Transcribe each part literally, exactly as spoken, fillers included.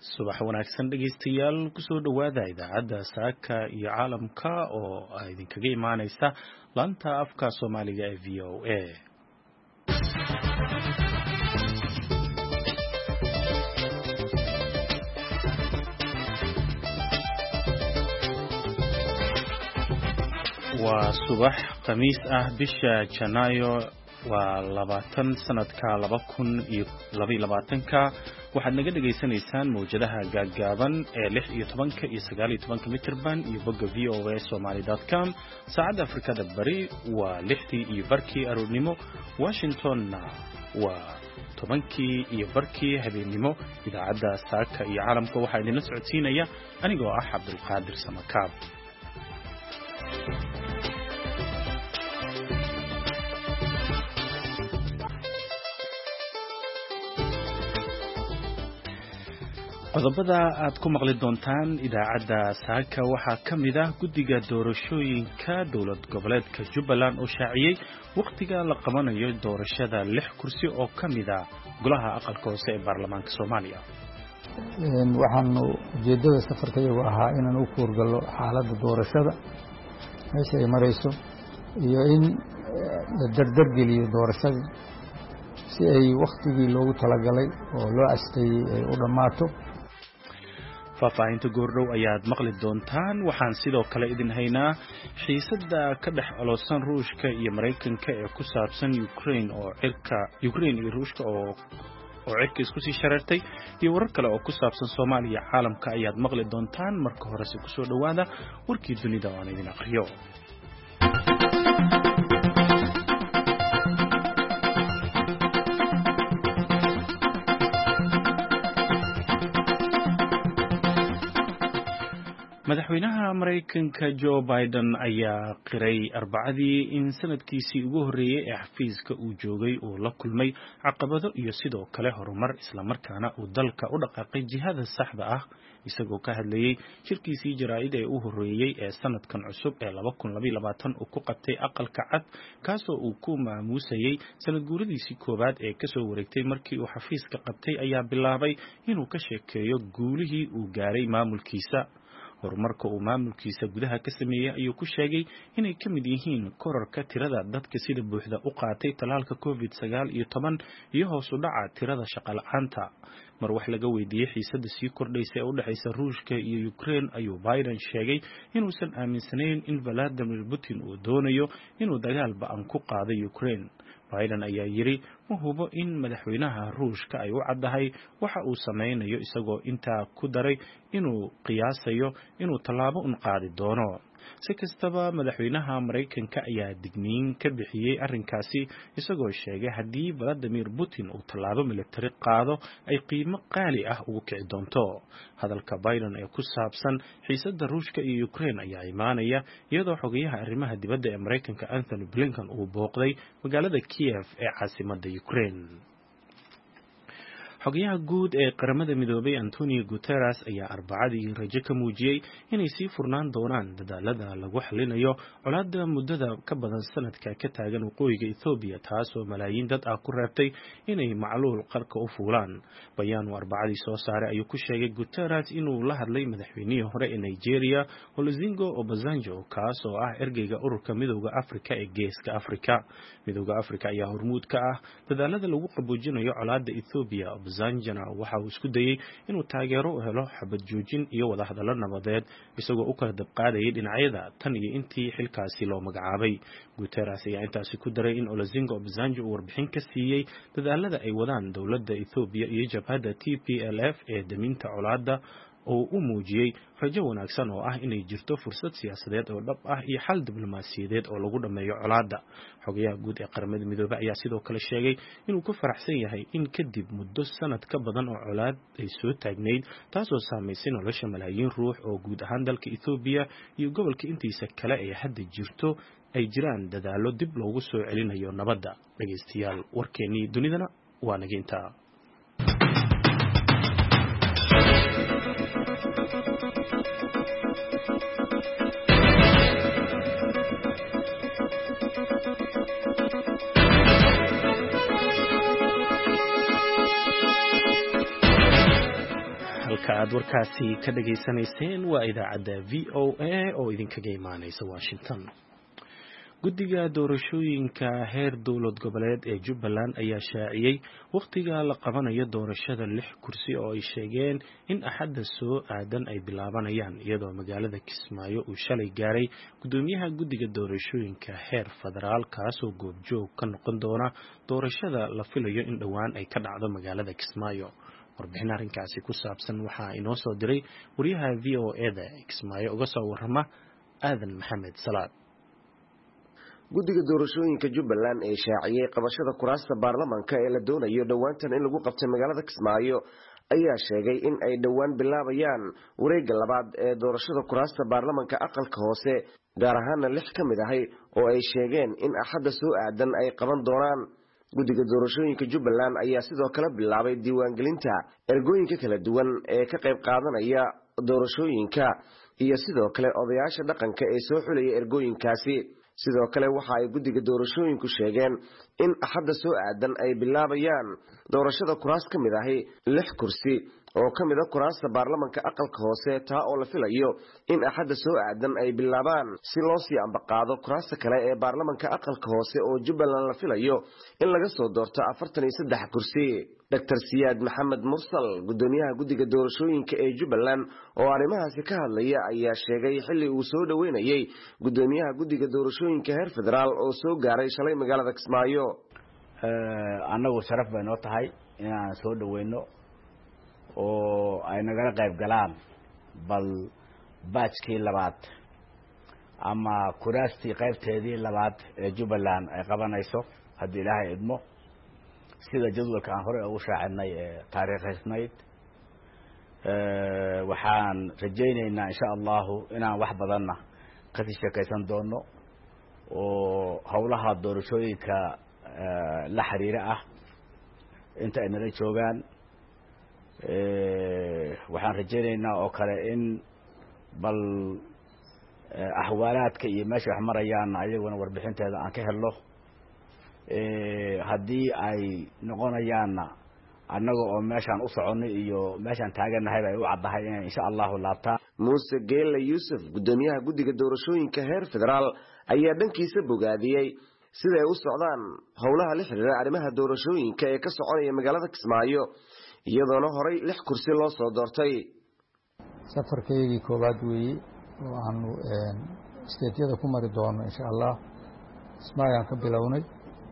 subax wanaagsan dhegeystayaal kusoo dhawaada idaacadda saaka iyo caalamka oo idinkaga imaaneysa laanta afka Soomaaliga ee V O A. waa subax khamiis ah bisha Janaayo waa labaatan sanadka laba kun iyo laba iyo labaatanka waxaad naga dhageysanaysaan mowjadaha gaagaaban ee lix iyo tobanka iyo sagaal iyo tobanka mitirban iyo bogga v o a somali dot com. saacadda Afrikada Bari waa lixdii iyo barkii aroornimo, Washingtonna waa tobankii iyo barkii habeenimo. idaacadda saaka iyo caalamka waxaa idinla socodsiinaya anigoo ah Cabdulqaadir Samakaab. qodobada aad ku maqli doontaan idaacadda saaka waxaa ka mid ah guddiga doorashooyinka dowlad goboleedka Jubbaland oo shaaciyay waqtiga la qabanayo doorashada lix kursi oo ka mid ah golaha aqalka hoose ee baarlamaanka Soomaaliya. waxaanu ujeedada safarkaygu ahaa inaan u kuurgalo xaaladda doorashada meesha ay marayso iyo in la dardargeliyo doorashada si ay waqtigii loogu talagalay oo loo asteeyay ay u dhammaato. faahfaahinta goordhow ayaad maqli doontaan. waxaan sidoo kale idin haynaa xiisada ka dhex ololsan Ruushka iyo Mareykanka ee ku saabsan Ukraine oo cirka Ukraine iyo Ruushka oo oo cirka isku sii shareertay iyo warar kale oo ku saabsan Soomaaliya caalamka ayaad maqli doontaan. marka hore si ku soo dhawaada warkii dunida oo aan idin aqriyo. madaxweynaha Mareykanka Joe Biden ayaa qiray Arbacadii in sanadkiisii ugu horeeyay ee xafiiska uu joogay uu la kulmay caqabado iyo sidoo kale horumar, isla markaana uu dalka u dhaqaaqay jihada saxda ah, isagoo ka hadlayay shirkiisii jaraa'id ee u horeeyay ee sanadkan cusub ee laba kun laba iyo labaatan uu ku qabtay aqalka cad, kaasoo uu ku maamuusayay sanad guuradiisii koowaad ee kasoo wareegtay markii uu xafiiska qabtay. ayaa bilaabay inuu ka sheekeeyo guulihii uu gaaray maamulkiisa. horumarka uu maamulkiisa gudaha ka sameeyay ayuu ku sheegay inay ka mid yihiin kororka tirada dadka sida buuxda u qaatay talaalka covid sagaal iyo toban iyo hoos u dhaca tirada shaqo la'aanta. mar wax laga weydiiyay xiisada sii kordhaysa ee u dhaxaysa Ruushka iyo Ukraine ayuu Biden sheegay inuusan aaminsanayn in Vladimir Putin uu doonayo inuu dagaal ba'an ku qaado Ukraine. Biden ayaa yiri ma hubo in madaxweynaha Ruushka ay u caddahay waxa uu sameynayo, isagoo intaa ku daray inuu qiyaasayo inuu tallaabo un qaadi doono. si kastaba madaxweynaha Mareykanka ayaa digniin ka bixiyay arrinkaasi, isagoo sheegay haddii Vladimir Putin uu tallaabo militari qaado ay qiimo qaali ah ugu kici doonto. hadalka Biden ee ku saabsan xiisada Ruushka iyo Ukraine ayaa imaanaya iyadoo xogayaha arrimaha dibadda ee Mareykanka Anthony Blinken uu booqday magaalada Kiev ee caasimadda Ukraine. xogayaha guud ee qaramada midoobay Antonio Guterres ayaa Arbacadii rajo ka muujiyay inay sii furnaan doonaan dadaalada lagu xalinayo colaadda muddada ka badan sanadka ka taagan waqooyiga Ethiopia, taasoo malaayiin dad ah ku reebtay inay macluul qarka u fuulaan. bayaan uu Arbacadii soo saaray ayuu ku sheegay Guterres inuu la hadlay madaxweynihii hore ee Nigeria Olusegun Obasanjo, kaasoo ah ergeyga ururka midowga Afrika ee geeska Afrika. midowga Afrika ayaa hormuud ka ah dadaalada lagu qaboojinayo colaadda Ethiopia. Obasanjona waxa uu isku dayay inuu taageero u helo xabad joojin iyo wada hadallo nabadeed, isagoo u kala dabqaadayay dhinacyada tan iyo intii xilkaasi loo magacaabay. Guterres ayaa intaasi ku daray in Olusegun Obasanjo uu warbixin ka siiyay dadaalada ay wadaan dowladda Ethiopia iyo jabhadda T P L F ee daminta colaadda, oo u muujiyay rajo wanaagsan oo ah inay jirto fursad siyaasadeed oo dhab ah iyo xal diblomaasiyadeed oo lagu dhameeyo colaadda. xogayaha guud ee qaramada midoobay ayaa sidoo kale sheegay inuu ku faraxsan yahay in kadib muddo sanad ka badan oo colaad ay soo taagneyd, taasoo saameysay nolosha malaayiin ruux oo guud ahaan dalka Ethiopia iyo gobolka intiisa kale ee hadda jirto ay jiraan dadaallo dib loogu soo celinayo nabadda. dhageystayaal, warkeennii dunidana waa naga intaa. halka aad warkaasi ka dhageysanayseen waa idaacadda v o a oo idinkaga imaaneysa Washington. Guddiga doorashooyinka heer dowlad goboleed ee Jubbaland ayaa shaaciyay waqtiga la qabanayo doorashada lix kursi oo ay sheegeen in axadda soo aadan ay bilaabanayaan iyadoo magaalada Kismaayo uu shalay gaaray gudoomiyaha guddiga doorashooyinka heer federaal kaasoo goobjoog ka noqon doona doorashada la filayo in dhowaan ay ka dhacdo magaalada Kismaayo. warbixin arrinkaasi ku saabsan waxaa inoo soo diray wariyaha v o a da Kismaayo uga soo warrama Aadan Maxamed Salaad. guddiga doorashooyinka Jubbaland ee shaaciyay qabashada kuraasta baarlamaanka ee la doonayo dhowaantan in lagu qabto magaalada Kismaayo ayaa sheegay in ay dhowaan bilaabayaan wareegga labaad ee doorashada kuraasta baarlamaanka aqalka hoose gaar ahaan lix ka mid ah oo ay sheegeen in axadda soo aadan ay qaban doonaan. guddiga doorashooyinka Jubbaland ayaa sidoo kale bilaabay diiwaangelinta ergooyinka kala duwan ee ka qayb qaadanaya doorashooyinka iyo sidoo kale odayaasha dhaqanka ee soo xulaya ergooyinkaasi. sidoo kale waxa ay guddiga doorashooyinku sheegeen in axadda soo aadan ay bilaabayaan doorashada kuraas ka mid ah lix kursi oo ka mid ah kuraasta baarlamaanka aqalka hoose taa oo la filayo in axadda soo aadan ay bilaabaan si loo sii ambaqaado kuraasta kale ee baarlamaanka aqalka hoose oo Jubbaland la filayo in laga soo doorto afartan iyo saddex kursi. Doctor Siyaad Maxamed Mursal gudoomiyaha guddiga doorashooyinka ee Jubbaland oo arrimahaasi ka hadlaya ayaa sheegay xilli uu soo dhaweynayay gudoomiyaha guddiga doorashooyinka heer federaal oo soo gaaray shalay magaalada Kismaayo. ee anagu sharaf bay noo tahay inaan soo dhaweyno oo ay nagala qayb galaan bal baajkii labaad ama kuraastii qaybteedii labaad ee Jubbaland ay qabanayso haddii Ilaahay idmo sida jadwalka aan hore ugu shaacinay ee taariikhaysnayd. ee waxaan rajaynaynaa insha Allah inaan wax badanna ka sheekaysan doono oo hawlaha doorashooyinka la xiriira ah inta ay nala joogaan. ee waxaan rajaynaynaa oo kale in bal ahwaalaadka iyo meesha wax marayaan ayaguna warbixinteeda aan ka helno. ee haddii ay noqonayaanna annaga oo meeshaan u soconay iyo meeshaan taaganahay ay u caddahay in insha Allah laabta. Muuse Geelle Yuusuf gudoomiyaha guddiga doorashooyinka heer federaal ayaa dhankiisa bogaadiyay sida ay u socdaan howlaha la xiriira arrimaha doorashooyinka ee ka soconaya magaalada Kismaayo iyadoona horay lix kursi loo soo doortay. safarkeygii koowaad weeye oo aanu isteedyada ku mari doono insha Allah Kismaayo ka bilownay.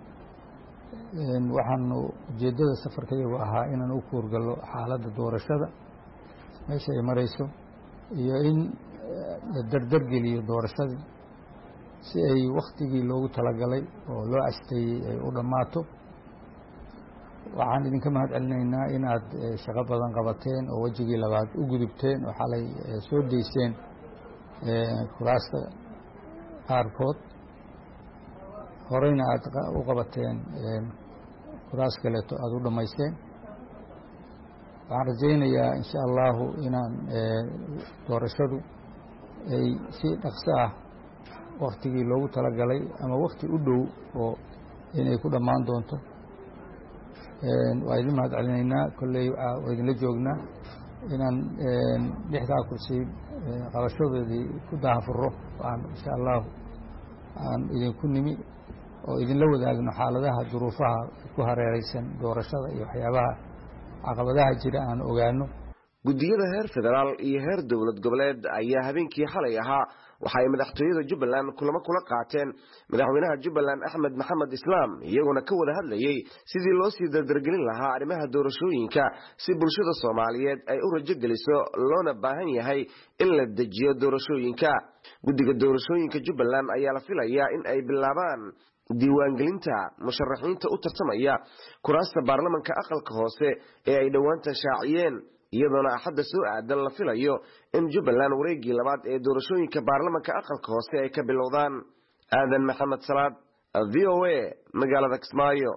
waxaanu ujeedada safarkaygu ahaa inaan u kuurgalo xaaladda doorashada meesha ay marayso iyo in la dardar geliyo doorashadii si ay waqtigii loogu talagalay oo loo asteeyay ay u dhammaato. waxaan idinka mahad celinaynaa inaad shaqo badan qabateen oo wejigii labaad u gudubteen oo xalay soo deyseen kuraasta qaarkood horeyna aad u qabateen kuraas kaleeto aad u dhammaysteen. waxaan rajaynayaa insha allahu inaan doorashadu ay si dhaqso ah waktigii loogu talagalay ama wakti u dhow oo inay ku dhammaan doonto. waa idin mahad celinaynaa kolley waa idinla joognaa inaan lixdaa kursi qabashadoodii ku daahfuro aan insha allahu aan idinku nimi oo idinla wadaagno xaaladaha duruufaha ku hareeraysan doorashada iyo waxyaabaha caqabadaha jira aan ogaano. guddiyada heer federaal iyo heer dowlad goboleed ayaa habeenkii xalay ahaa waxa ay madaxtooyada Jubbaland kulamo kula qaateen madaxweynaha Jubbaland Axmed Maxamed Islaam iyaguna ka wada hadlayay sidii loo sii dardargelin lahaa arrimaha doorashooyinka si bulshada Soomaaliyeed ay u rajo geliso loona baahan yahay in la dejiyo doorashooyinka. guddiga doorashooyinka Jubbaland ayaa la filayaa in ay bilaabaan diiwaangelinta musharaxiinta u tartamaya kuraasta baarlamaanka aqalka hoose ee ay dhawaanta shaaciyeen iyadoona axadda soo aadan la filayo in Jubbaland wareegii labaad ee doorashooyinka baarlamaanka aqalka hoose ay ka bilowdaan. Aadan Maxamed Salaad V O A magaalada Kismaayo.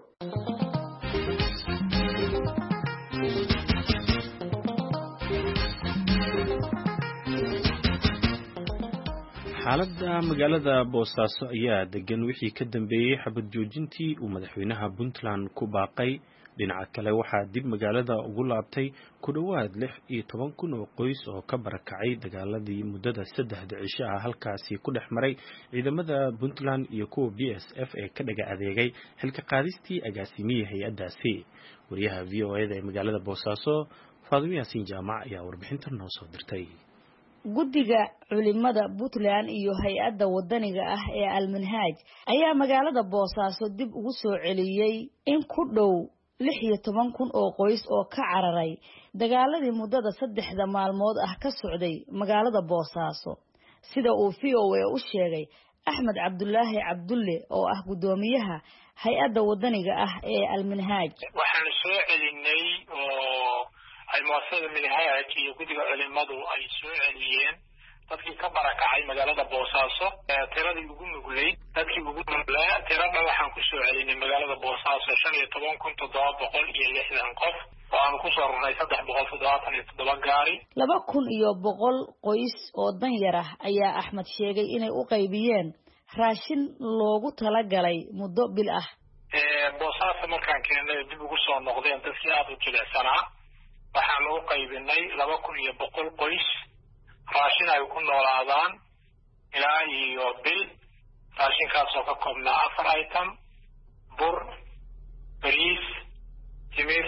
xaaladda magaalada Boosaaso ayaa degan wixii ka dambeeyay xabad joojintii uu madaxweynaha Puntland ku baaqay dhinaca kale waxaa dib magaalada ugu laabtay ku dhowaad lix iyo toban kun oo qoys oo ka barakacay dagaaladii muddada saddexda cisho ah halkaasi ku dhex maray ciidamada Puntland iyo kuwa B S F ee ka dhaga adeegay xilka qaadistii agaasimiyay hay-addaasi. wariyaha V O A da ee magaalada Boosaaso Faadimo Yaasiin Jaamac ayaa warbixintan noo soo dirtay. guddiga culimada Puntland iyo hay-adda wadaniga ah ee Al-Manhaj ayaa magaalada Boosaaso dib ugu soo celiyay in ku dhow lix iyo toban kun oo qoys oo ka cararay dagaaladii muddada saddexda maalmood ah ka socday magaalada Boosaaso, sida uu V O A u sheegay Axmed Cabdullaahi Cabdulle oo ah gudoomiyaha hay-adda wadaniga ah ee Al-Manhaj. waxaan soo celinay oo ay muasasada Manhaj iyo guddiga culimadu ay soo celiyeen dadkii ka barakacay magaalada Boosaaso, tiradii ugu nugleyd dadkii ugu nugleed tirada waxaan ku soo celinay magaalada Boosaaso shan iyo toban kun toddoba boqol iyo lixdan qof oo aan ku soo rarnay saddex boqol toddobaatan iyo toddoba gaari. laba kun iyo boqol qoys oo danyar ah ayaa Axmed sheegay inay u qaybiyeen raashin loogu talagalay muddo bil ah. ee Boosaaso markaan keenay dib ugu soo noqdeen dadkii aad u jilicsanaa waxaan u qaybinay laba kun iyo boqol qoys raashin ay ku noolaadaan ilaa iyo bil. raashinkaas oo ka koobnaa afar item: bur, bariis, timir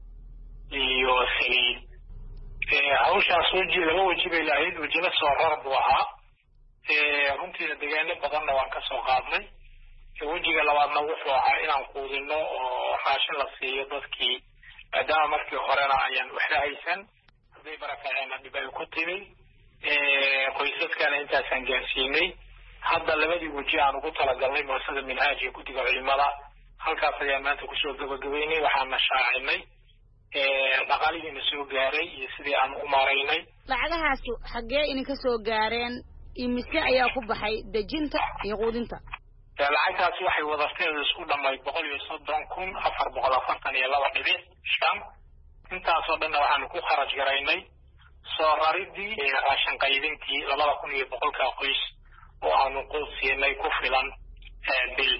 iyo saliid. ee hawshaas waji laba waji bay lahayd. wajina soo rar buu ahaa, ee runtii deegaano badanna waan ka soo qaadnay. wajiga labaadna wuxuu ahaa inaan quudino oo raashin la siiyo dadkii maadaama markii horena ayaan waxba haysan, hadday barakaceenna dhib ay ku timi. qoysaskana intaasaan gaarsiinay. hadda labadii waji aan ugu talagalnay muasasada Manhaj iyo guddiga culimada halkaas ayaan maanta kusoo gabagabeynay. waxaana shaacinay dhaqaalihiina soo gaaray iyo sidii aan u maaraynay. lacagahaas xaggee idinka soo gaareen? imise ayaa ku baxay dejinta iyo quudinta? lacagtaasi waxay wadarteeda isku dhammayd boqol iyo soddon kun afar boqol afartan iyo laba dhibic shan. intaasoo dhanna waxaanu ku kharaj garaynay soo raridii raashin qaybintii labada kun iyo boqolka qoys oo aanu quud siinay ku filan bil.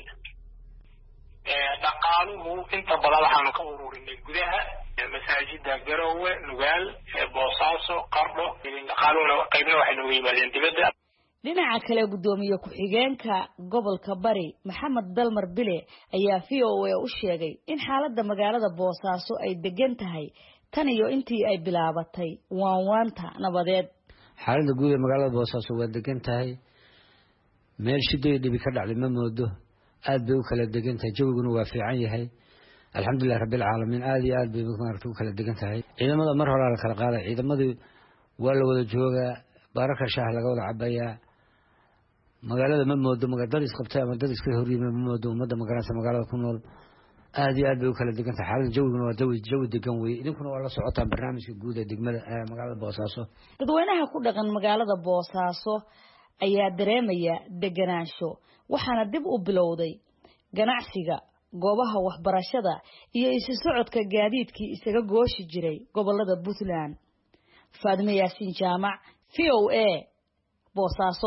dhaqaaluhu inta badan waxaanu ka ururinay gudaha masaajida Garowe, Nugaal, Boosaaso, Qardho. dhaqaaluhuna qaybna waxay nooga yimaadeen dibadda. dhinaca kale gudoomiye ku-xigeenka gobolka Bari Maxamed Dalmar Bile ayaa V O A u sheegay in xaaladda magaalada Boosaaso ay degan tahay tan iyo intii ay bilaabatay waanwaanta nabadeed. xaaladda guud ee magaalada Boosaaso waa degan tahay, meel shidooyin dhibi ka dhacday ma moodo, aad bay u kala degan tahay, jawiguna waa fiican yahay. alxamdulillahi rabbil caalamiin, aad iyo aad bay maaragtay u kala degan tahay. ciidamada mar hore la kala qaaday, ciidamadii waa la wada joogaa, baaraka shaah laga wada cabayaa. magaalada ma moodo dad isqabtay ama dad iska horyimay ma moodo. ummadda magaalada magaalada ku nool aad iyo aad bay u kala degan tahay. xaaladda jawiguna waa jawi jawi degan weeye. idinkuna waa la socotaan barnaamijka guud ee degmada ee magaalada Boosaaso. dadweynaha ku dhaqan magaalada Boosaaso ayaa dareemaya deganaansho, waxaana dib u bilowday ganacsiga, goobaha waxbarashada iyo isu socodka gaadiidkii isaga gooshi jiray gobolada Puntland. Faadimo Yaasiin Jaamac, V O A, Boosaaso.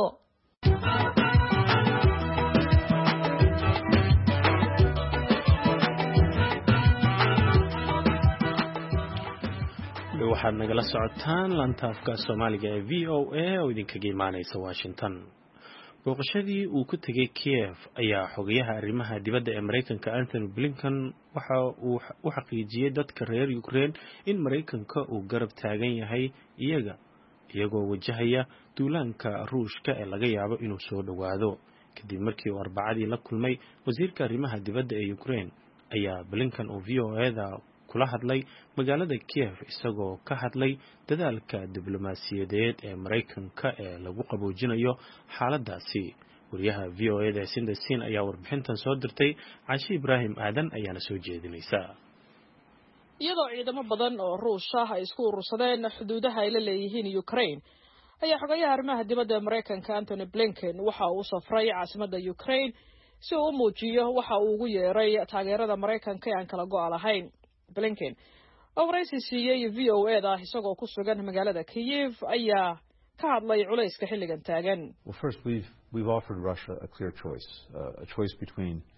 waxaad nagala socotaan lantaafka Soomaaliga ee V O A oo idinkaga imaanaysa Washington. booqashadii uu ku tegay Kiev ayaa xogayaha arrimaha dibadda ee Mareykanka Anthony Blinken waxa uu u xaqiijiyay dadka reer Ukraine in Mareykanka uu garab taagan yahay iyaga iyagoo wajahaya duulaanka Ruushka ee laga yaabo inuu soo dhawaado. kadib markii uu Arbacadii la kulmay wasiirka arrimaha dibadda ee Ukraine ayaa Blinken oo V O A da kula hadlay magaalada Kiev isagoo ka hadlay dadaalka diblomaasiyadeed ee Mareykanka ee lagu qaboojinayo xaaladaasi. wariyaha V O A da Sindasin ayaa warbixintan soo dirtay. Caashi Ibraahim Aadan ayaana soo jeedinaysa. iyadoo ciidamo badan oo Ruush ah ay isku urursadeen xuduudaha ay la leeyihiin Ukraine ayaa xogayaha arrimaha dibadda ee Mareykanka Anthony Blinken waxa uu safray caasimadda Ukraine si uu u muujiyo waxa uu ugu yeeray taageerada Mareykanka ee aan kala go'al ahayn. Blinken oo waraysi siiyay V O A da isagoo ku sugan magaalada Kiev ayaa ka hadlay culayska xilligan taagan. Well, first we've we've offered Russia a clear choice, uh, a choice between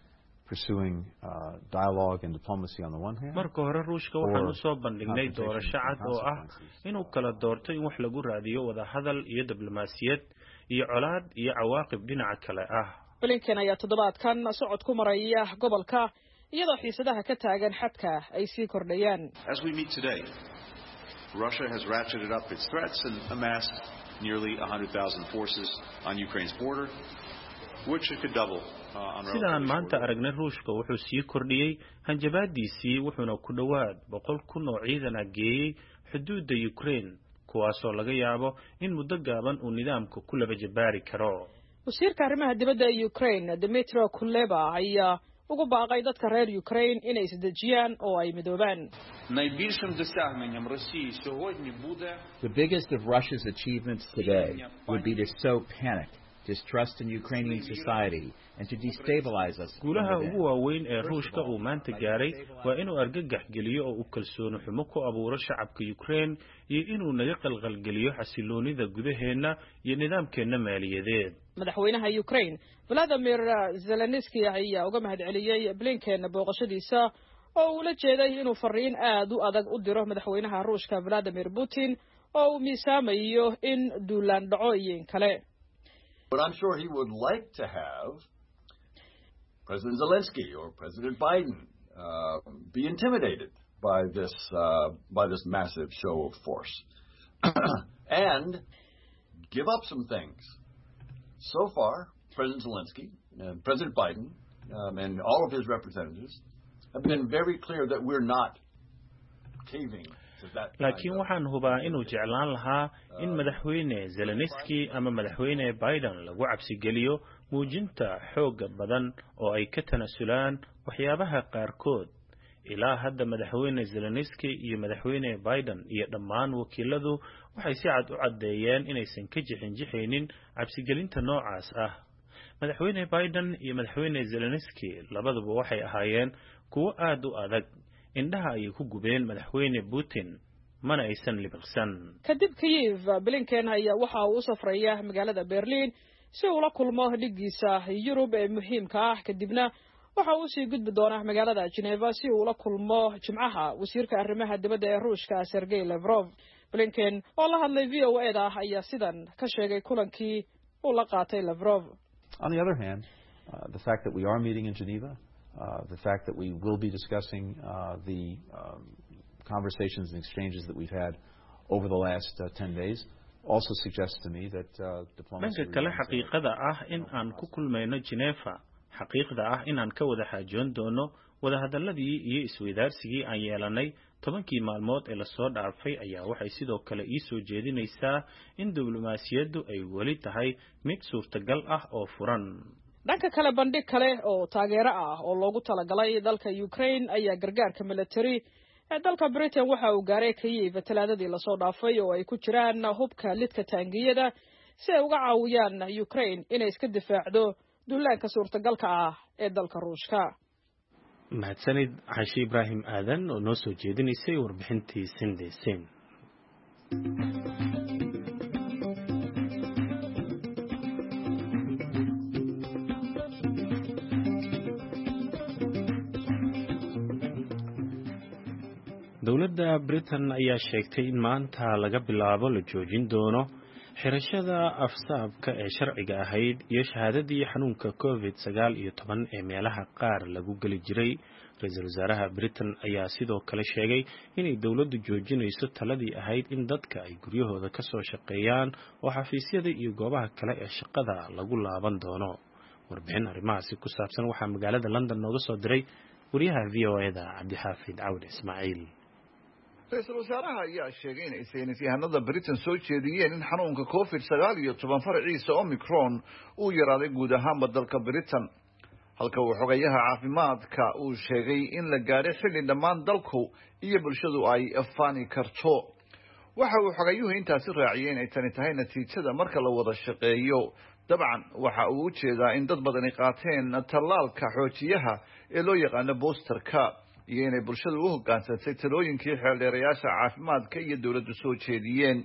pursuing uh, dialogue and diplomacy on the one hand. marka hore ruushka waxaan u soo bandhignay doorasho cad oo ah inuu kala doorto in wax lagu raadiyo wada hadal iyo diblomaasiyad iyo colaad iyo cawaaqib dhinaca kale ah. Blinken ayaa toddobaadkan socod ku maraya gobolka iyadoo xiisadaha ka taagan xadka ay sii kordhayaan. As we meet today, Russia has ratcheted up its threats and amassed nearly one hundred thousand forces on Ukraine's border, which it could double. sidaan maanta aragnay ruushka wuxuu sii kordhiyey hanjabaadiisii wuxuuna ku dhowaad boqol kun oo ciidan ah geeyey xuduudda Ukraine kuwaasoo laga yaabo in muddo gaaban uu nidaamka ku laba jabaari karo. wasiirka arrimaha dibadda ee Ukraine Dmytro Kuleba ayaa ugu baaqay dadka reer Ukraine inay isdejiyaan oo ay midoobaan. The biggest of Russia's achievements today would be to sow panic, distrust in Ukrainian society and to destabilize us. guulaha ugu waaweyn ee ruushka uu maanta gaaray waa inuu argagax geliyo oo uu kalsooni xumo ku abuuro shacabka Ukraine iyo inuu naga qalqalgeliyo xasiloonida gudaheena iyo nidaamkeena maaliyadeed. madaxweynaha Ukraine Volodymyr Zelensky ayaa uga mahadceliyay Blinken booqashadiisa oo uu la jeeday inuu fariin aad u adag u diro madaxweynaha Ruushka Vladimir Putin oo uu miisaamayo in duulaan dhacooyin kale. But I'm sure he would like to have President Zelensky or President Biden uh, be intimidated by this uh, by this massive show of force and give up some things. So far, President Zelensky, uh, President Biden, um, and all of his representatives have been very clear that we're not caving. laakiin waxaan hubaa inuu jeclaan lahaa in madaxweyne Zelensky ama madaxweyne Biden lagu cabsi geliyo muujinta xoog badan oo ay ka tanasulaan waxyaabaha qaarkood. ilaa hadda madaxweyne Zelensky iyo madaxweyne Biden iyo dhammaan wakiiladu waxay si cad u cadeeyeen inaysan ka jixinjixaynin cabsi gelinta noocaas ah. madaxweyne Biden iyo madaxweyne Zelensky labaduba waxay ahaayeen kuwo aad u adag indhaha ay ku gubeen madaxweyne Putin mana aysan libiqsan. kadib Kyiv Blinken ayaa waxa uu u safraya magaalada Berlin si uu la kulmo dhigiisa Yurub ee muhiimka ah kadibna waxa uu sii gudbi doonaa magaalada Geneva si uu la kulmo Jimcaha wasiirka arrimaha dibadda ee Ruushka Sergey Lavrov. Blinken oo la hadlay V O A da ayaa sidan ka sheegay kulankii uu la qaatay Lavrov. On the other hand, uh, the fact that we are meeting in Geneva, uh, the fact that we will be discussing uh, the um, conversations and exchanges that we've had over the last uh, ten days also suggests to me that uh, diplomacy. dhanka kale xaqiiqada ah in aan ku kulmayno Geneva xaqiiqda ah in aan ka wada xaajoon doono wada hadaladii iyo isweydaarsigii aan yeelanay tobankii maalmood ee la soo dhaafay ayaa waxay sidoo kale ii soo jeedinaysaa in diblomaasiyaddu ay weli tahay mid suurtagal ah oo furan. dhanka kale bandhig kale oo taageero ah oo loogu talagalay dalka Ukraine ayaa gargaarka military ee dalka Britain waxa uu gaaray Kyiv talaadadii la soo dhaafay oo ay ku jiraan hubka lidka taangiyada si ay uga caawiyaan Ukraine inay iska difaacdo duulaanka suurtagalka ah ee dalka Ruushka. mahadsanid Xashi Ibrahim Aadan oo noo soo jeedinaysay warbixintii Sindaysin. dowladda Britain ayaa sheegtay in maanta laga bilaabo la joojin doono xirashada afsaabka ee sharciga ahayd iyo shahaadadii xanuunka covid sagaal iyo toban ee meelaha qaar lagu geli jiray. ra-iisul wasaaraha Britain ayaa sidoo kale sheegay inay dowladdu joojinayso taladii ahayd in dadka ay guryahooda ka soo shaqeeyaan oo xafiisyada iyo goobaha kale ee shaqada lagu laaban doono. warbixin arrimahaasi ku saabsan waxaa magaalada London nooga soo diray wariyaha V O A da Cabdixaafid Cawd Ismaaciil. ra-iisul wasaaraha ayaa sheegay inay saynis yahanada Britain soo jeediyeen in xanuunka covid sagaal iyo toban farciisa Omicron uu yaraaday guud ahaanba dalka Britain, halka uu xogayaha caafimaadka uu sheegay in la gaadhay xilli dhammaan dalku iyo bulshadu ay faani karto. waxa uu xogayuhu intaasi raaciyay inay tani tahay natiijada marka la wada shaqeeyo. dabcan waxa uu u jeedaa in dad badani qaateen tallaalka xoojiyaha ee loo yaqaano boosterka iyo inay bulshadu u hoggaansantay talooyinkii xeeldheerayaasha caafimaadka iyo dowladdu soo jeediyeen.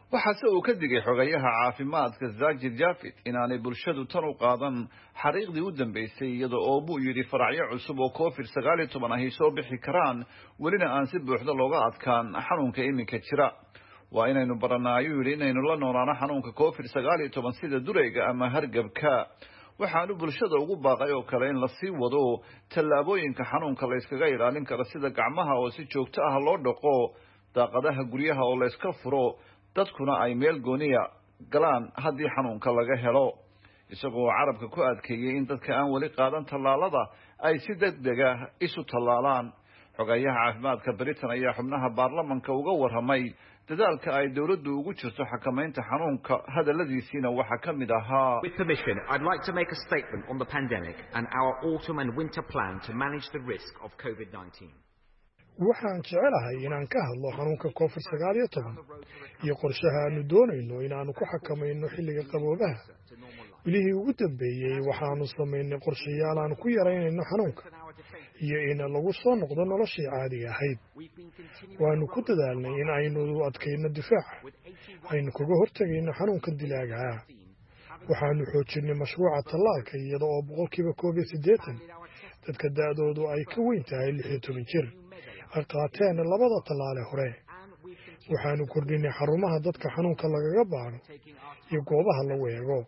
waxaase uu ka digay xogayaha caafimaadka Sajid Javid inaanay bulshadu tan u qaadan xariiqdii u dambeysay iyada oo buu yidhi faracyo cusub oo covid sagaal iyo toban ahi soo bixi karaan welina aan si buuxda looga adkaan xanuunka iminka jira. waa inaynu baranaayo yidhi inaynu la noolaano xanuunka covid sagaal iyo toban sida durayga ama hargabka. waxaanu bulshada ugu baaqay oo kale in la sii wado tallaabooyinka xanuunka la iskaga ilaalin karo sida gacmaha oo si joogto ah loo dhaqo, daaqadaha guryaha oo la iska furo, dadkuna ay meel gooniya galaan haddii xanuunka laga helo. isagoo carabka ku adkeeyey in dadka aan weli qaadan tallaalada ay si degdeg ah isu tallaalaan. xogayaha caafimaadka Britain ayaa xubnaha baarlamanka uga warramay dadaalka ay dawladdu ugu jirto xakamaynta xanuunka. hadaladiisiina waxaa ka mid ahaa: With permission, I'd like to make a statement on the pandemic and our autumn and winter plan to manage the risk of covid nineteen. waxaan jecelahay inaan ka hadlo xanuunka covid sagaal iyo toban iyo qorshaha aanu doonayno inaanu ku xakamayno xilliga qaboobaha. bilihii ugu dambeeyey waxaanu samaynay qorshayaal aan ku yaraynayno xanuunka iyo in lagu soo noqdo noloshii caadiga ahayd. waanu ku dadaalnay in aynu adkayno difaaca aynu kaga hortagayno xanuunka dilaaga ah. waxaanu xoojinay mashruuca tallaalka iyada oo boqolkiiba koob iyo siddeetan dadka da'doodu ay ka weyn tahay lix iyo toban jir ay qaateen labada tallaale hore. waxaanu kordhinay xarumaha dadka xanuunka lagaga baaro iyo goobaha lagu eego.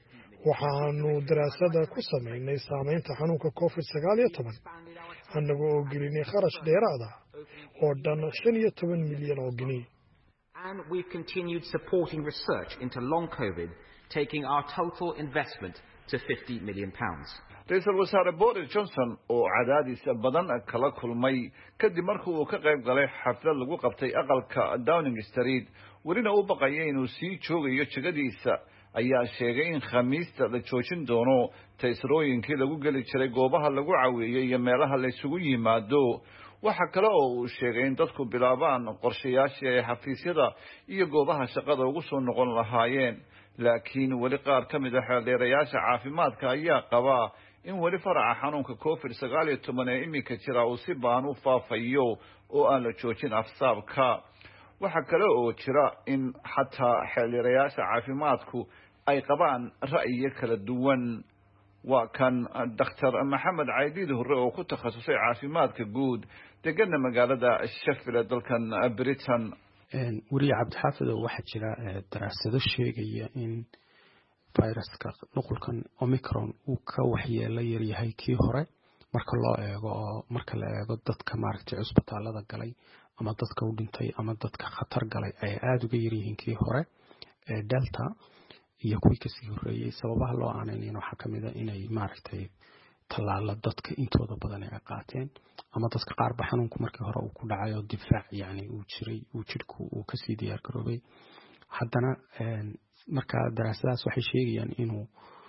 waxaanu daraasada ku samaynay saamaynta xanuunka covid sagaal iyo toban annaga oo gelinay kharash dheeraad ah oo dhan shan iyo toban milyan oo gini. And we've continued supporting research into long COVID, taking our total investment to fifty million pounds. Ra'iisul Wasaare Boris Johnson oo cadaadis badan kala kulmay kadib markii uu ka qayb galay xaflad lagu qabtay aqalka Downing Street welina uu baqayay inuu sii joogayo jagadiisa ayaa sheegay in khamiista la joojin doono taysrooyinkii lagu geli jiray goobaha lagu caweeyay iyo meelaha la isugu yimaado. waxa kale oo uu sheegay in dadku bilaabaan qorshayaashii ay xafiisyada iyo goobaha shaqada ugu soo noqon lahaayeen. laakiin weli qaar ka mid ah xeeldeerayaasha caafimaadka ayaa qaba in weli faraca xanuunka covid sagaal iyo toban ee iminka jira uu si baan u faafayo oo aan la joojin afsaabka. waxa kale oo jira in xataa xeeldeerayaasha caafimaadku ay qabaan ra'yiyo kala duwan. waa kan Doctor Maxamed Caydiid Hurre oo ku takhasusay caafimaadka guud degana magaalada Sheffield dalkan Britain. wariye cabdixaafid oo waxaa jira daraasado sheegaya in fayraska nuqulkan Omicron uu ka waxyeelo yar yahay kii hore marka loo eego oo marka la eego dadka maaragtay cusbitaalada galay ama dadka u dhintay ama dadka khatar galay ay aad uga yar yihiin kii hore ee Delta iyo kuwii kasii horreeyay. sababaha loo aaneynayna waxaa ka mid ah inay maaragtay tallaalo dadka intooda badan ay qaateen ama dadka qaar ba xanuunku markii hore uu ku dhacay oo difaac yani uu jiray uu jidhku uu kasii diyaar garoobay. haddana marka daraasadaas waxay sheegayaan inuu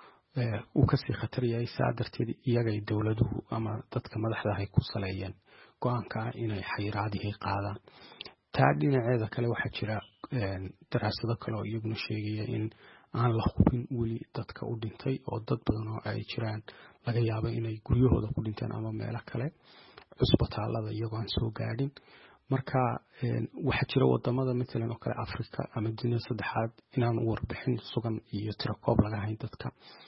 uu kasii khatar yahay. saa darteed iyagay dowladuhu ama dadka madaxda ay ku saleeyeen go-aanka ah inay xayiraadihii qaadaan. taa dhinaceeda kale waxaa jira daraasado kale oo iyaguna sheegaya in aan la hubin weli dadka u dhintay oo dad badan oo ay jiraan laga yaabo inay guryahooda ku dhinteen ama meelo kale cusbitaalada iyagoo aan soo gaadhin. marka waxaa jira wadamada matalan oo kale Afrika ama dunida saddexaad inaan warbixin sugan iyo tirakoob laga hayn dadka.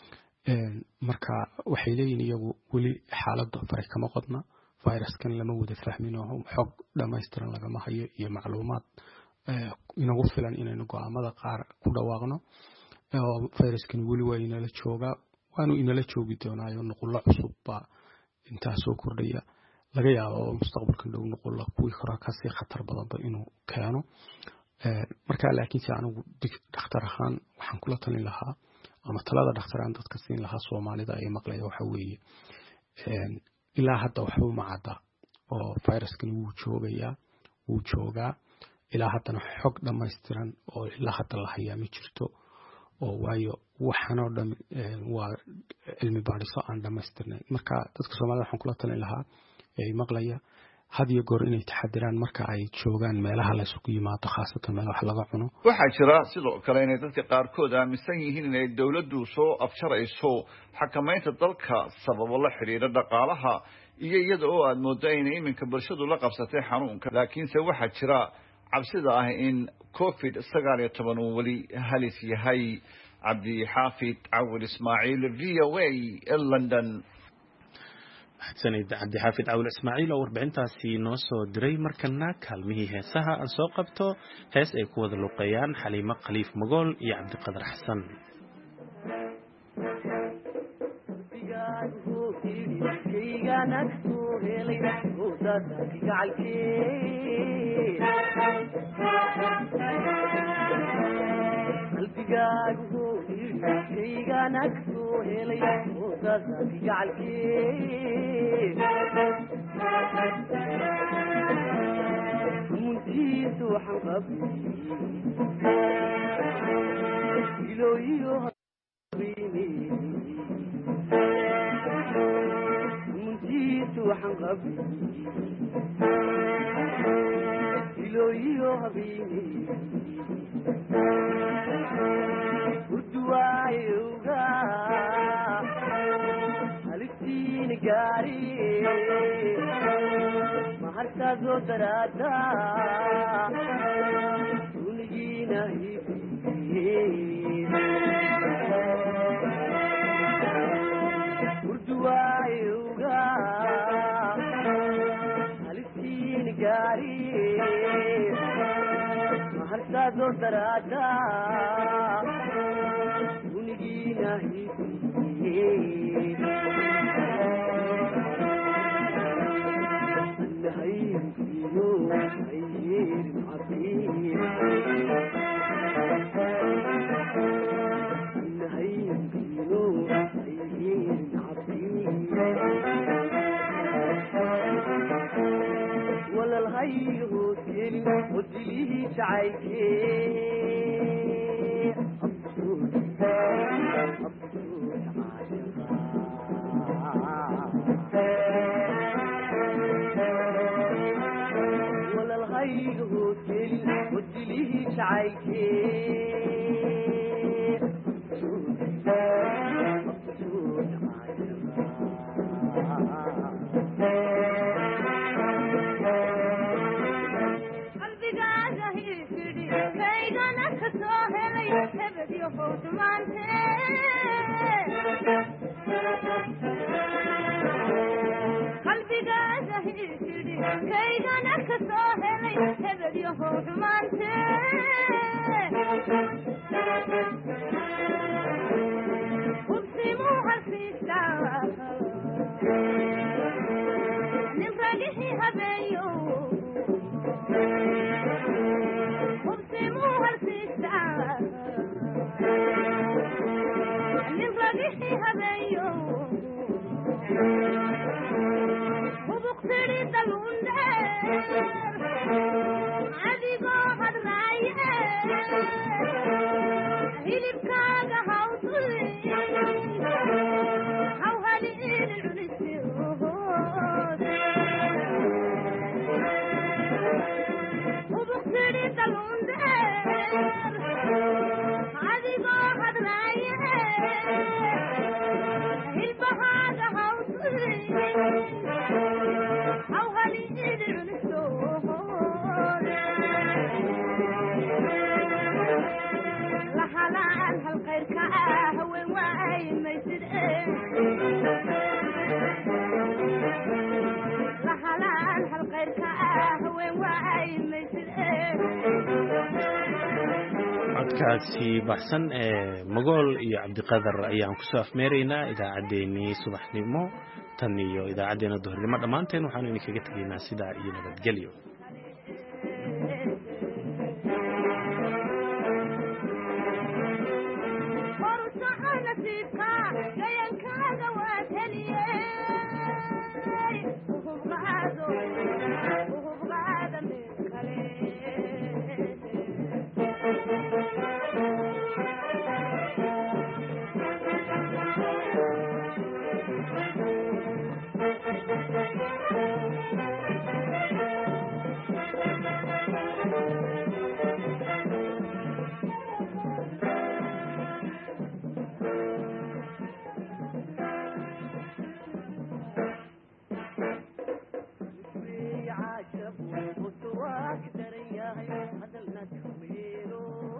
marka waxay leeyihiin iyagu weli xaaladda fare kama qodna, fayraskan lama wada fahmin oo xog dhammaystiran lagama hayo iyo macluumaad inagu filan inaynu go'aamada qaar ku dhawaaqno. fayraskan weli waa inala joogaa, waanu inala joogi doonaayo nuqullo cusub baa intaa soo kordhaya. laga yaabo mustaqbalka dhow nuqulla kuwii hore kasii khatar badanba inuu keeno. marka laakiin si anigu dhakhtar ahaan waxaan kula talin lahaa ama talada dhakhtaraan dadka siin lahaa Soomaalida ay maqlayaan waxa weeye ilaa hadda waxba ma cadda oo fayraskan wuu joogayaa wuu joogaa ilaa haddana xog dhammaystiran oo ilaa hadda la hayaa ma jirto. oo waayo waxaanoo dhan waa cilmi baadhiso aan dhammaystirnayn. marka dadka Soomaalida waxaan kula talin lahaa ay maqlaya had iyo goor inay taxadiraan marka ay joogaan meelaha la isugu yimaado, khaasatan meelaha wax laga cuno. waxaa jira sidoo kale inay dadka qaarkood aaminsan yihiin inay dawladdu soo afjarayso xakamaynta dalka sababo la xiriira dhaqaalaha iyo iyada oo aad moodo inay iminka bulshadu la qabsatay xanuunka. laakiinse waxaa jira cabsida ah in covid sagaal iyo toban uu weli halis yahay. cabdi xaafid cawil ismaaciil v o a london. mahadsanid cabdi xaafid cawil ismaaciil oo warbixintaasi noo soo diray. markana kaalmihii heesaha aan soo qabto hees ay ku wada luqeeyaan xaliimo khaliif magool iyo cabdiqadar xasan. codkaasi baxsan ee magool iyo cabdiqadar ayaan kusoo afmeeraynaa idaacaddeenii subaxnimo tan iyo idaacaddeenna duhurnimo dhammaanteen waxaanu idinkaga tegaynaa sidaa iyo nabadgelyo.